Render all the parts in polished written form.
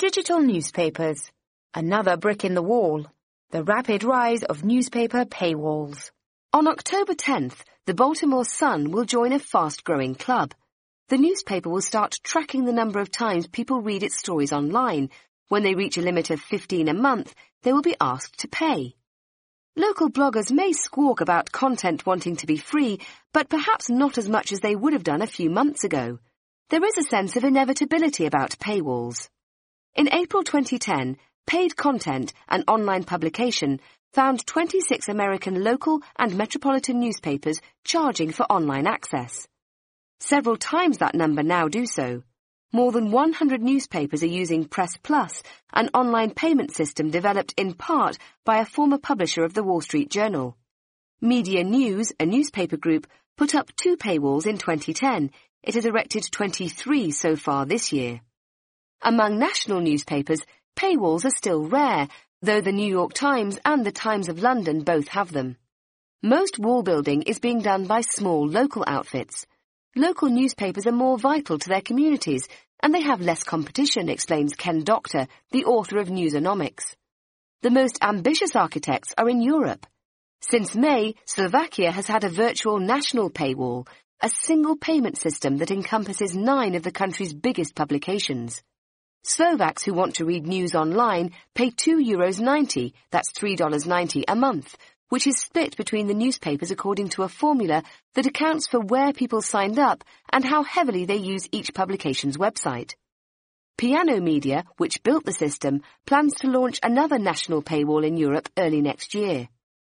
Digital newspapers. Another brick in the wall. The rapid rise of newspaper paywalls. On October 10th, the Baltimore Sun will join a fast-growing club. The newspaper will start tracking the number of times people read its stories online. When they reach a limit of 15 a month, they will be asked to pay. Local bloggers may squawk about content wanting to be free, but perhaps not as much as they would have done a few months ago. There is a sense of inevitability about paywalls. In April 2010, paid content, an online publication, found 26 American local and metropolitan newspapers charging for online access. Several times that number now do so. More than 100 newspapers are using Press Plus, an online payment system developed in part by a former publisher of the Wall Street Journal. Media News, a newspaper group, put up 2 paywalls in 2010. It has erected 23 so far this year. Among national newspapers, paywalls are still rare, though the New York Times and the Times of London both have them. Most wall building is being done by small local outfits. Local newspapers are more vital to their communities, and they have less competition, explains Ken Doctor, the author of Newsonomics. The most ambitious architects are in Europe. Since May, Slovakia has had a virtual national paywall, a single payment system that encompasses 9 of the country's biggest publications. Slovaks who want to read news online pay €2.90, that's $3.90 a month, which is split between the newspapers according to a formula that accounts for where people signed up and how heavily they use each publication's website. Piano Media, which built the system, plans to launch another national paywall in Europe early next year.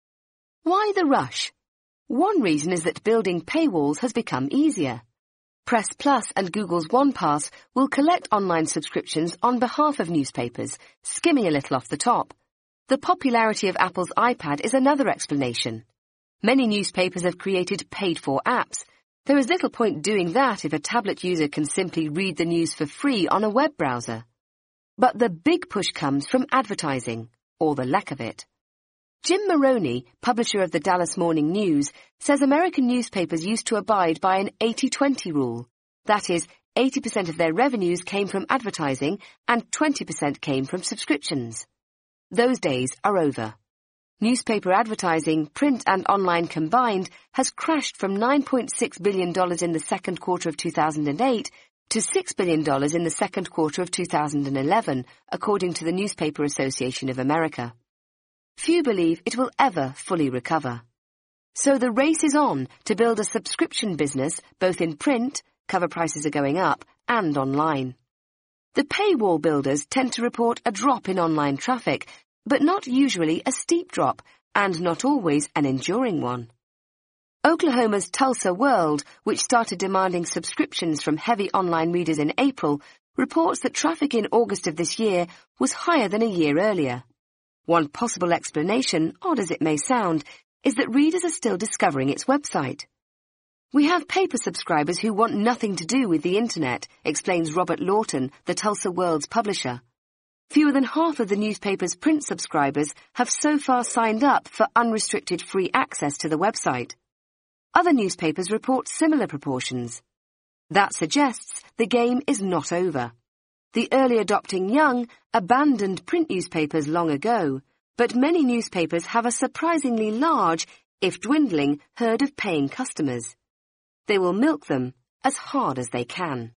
Why the rush? One reason is that building paywalls has become easier. Press Plus and Google's OnePass will collect online subscriptions on behalf of newspapers, skimming a little off the top. The popularity of Apple's iPad is another explanation. Many newspapers have created paid-for apps. There is little point doing that if a tablet user can simply read the news for free on a web browser. But the big push comes from advertising, or the lack of it. Jim Maroney, publisher of the Dallas Morning News, says American newspapers used to abide by an 80-20 rule. That is, 80% of their revenues came from advertising and 20% came from subscriptions. Those days are over. Newspaper advertising, print and online combined, has crashed from $9.6 billion in the second quarter of 2008 to $6 billion in the second quarter of 2011, according to the Newspaper Association of America. Few believe it will ever fully recover. So the race is on to build a subscription business both in print, cover prices are going up, and online. The paywall builders tend to report a drop in online traffic, but not usually a steep drop, and not always an enduring one. Oklahoma's Tulsa World, which started demanding subscriptions from heavy online readers in April, reports that traffic in August of this year was higher than a year earlier. One possible explanation, odd as it may sound, is that readers are still discovering its website. We have paper subscribers who want nothing to do with the Internet, explains Robert Lawton, the Tulsa World's publisher. Fewer than half of the newspaper's print subscribers have so far signed up for unrestricted free access to the website. Other newspapers report similar proportions. That suggests the game is not over. The early adopting young abandoned print newspapers long ago, but many newspapers have a surprisingly large, if dwindling, herd of paying customers. They will milk them as hard as they can.